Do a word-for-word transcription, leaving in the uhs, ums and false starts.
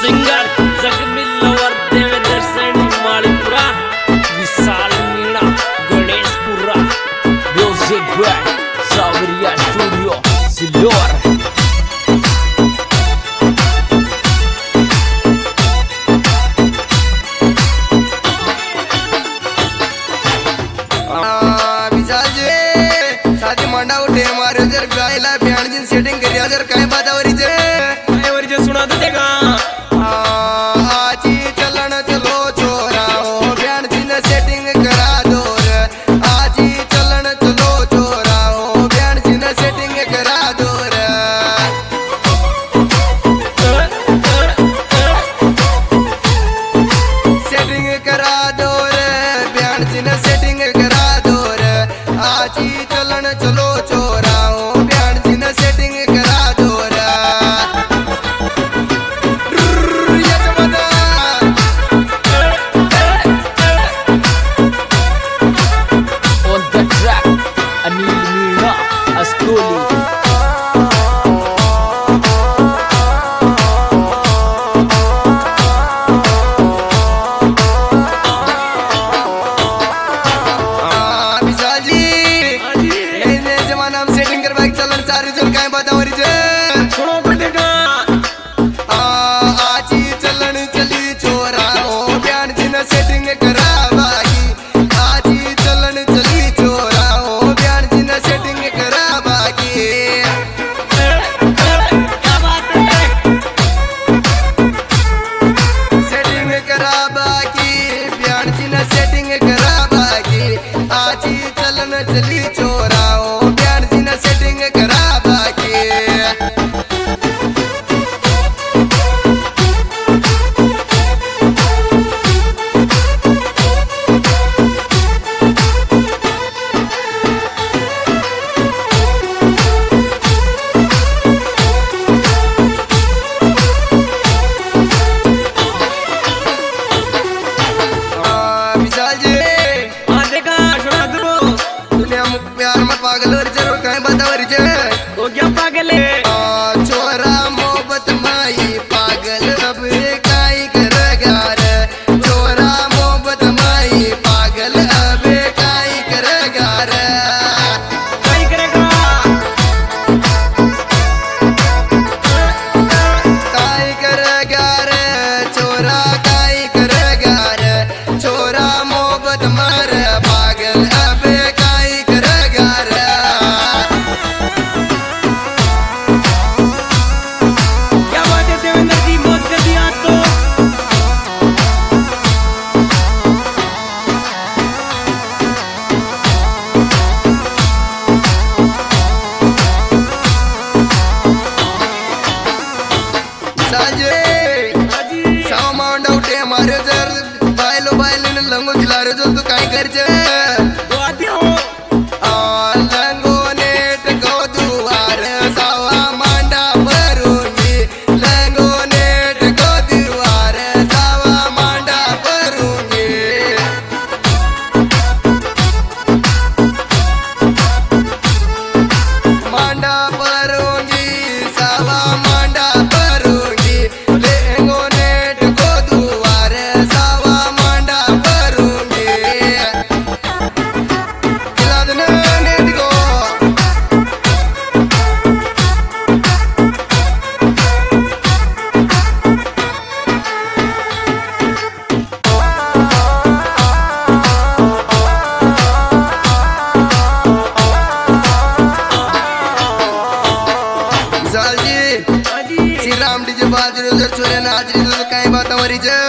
Singer Jagmil lover Devendra Saini Malipura Vishal Meena Ganeshpura music by Sawariya studio Sillor. गायला band जिन setting करिया जर काय बातावरी जे काय वरी जे सुना दे का आजी चलन चलो छोरा ओ बँड जिन सेटिंग करा दो रे आजी चलन चलो छोरा ओ बँड जिन सेटिंग करा दो रे सेटिंग करा दो रे बँड जिन सेटिंग करा दो रे आजी चलन चलो छोरा सेटिंग करा दो रे On the track, Anil Meena Astoli. चली चोराओ बयान जी ना सेटिंग करा बाकी पागल और जरूर कहीं बतावरी जे वो क्या पागल है छोरा मोहब्बत माई पागल अब काई करेगा रे छोरा मोहब्बत माई पागल अब काई करेगा रे काई करेगा काई करेगा रे छोरा काई करेगा रे छोरा मोहब्बत मार पागल अब काई करेगा रे मारे जर बायलो बायलो लंगो खिला रहे जो तू काय करजे तो आती हो आ लंगो नेट को दुआर सावा मांडा भरूंगी लंगो नेट को दुआर सावा मांडा भरूंगी मांडा भरूंगी सावा मांडा भरूंगी लंगो नेट को श्री राम डीजे बाजरे छोरे नाच रही तो कहीं बात हमारी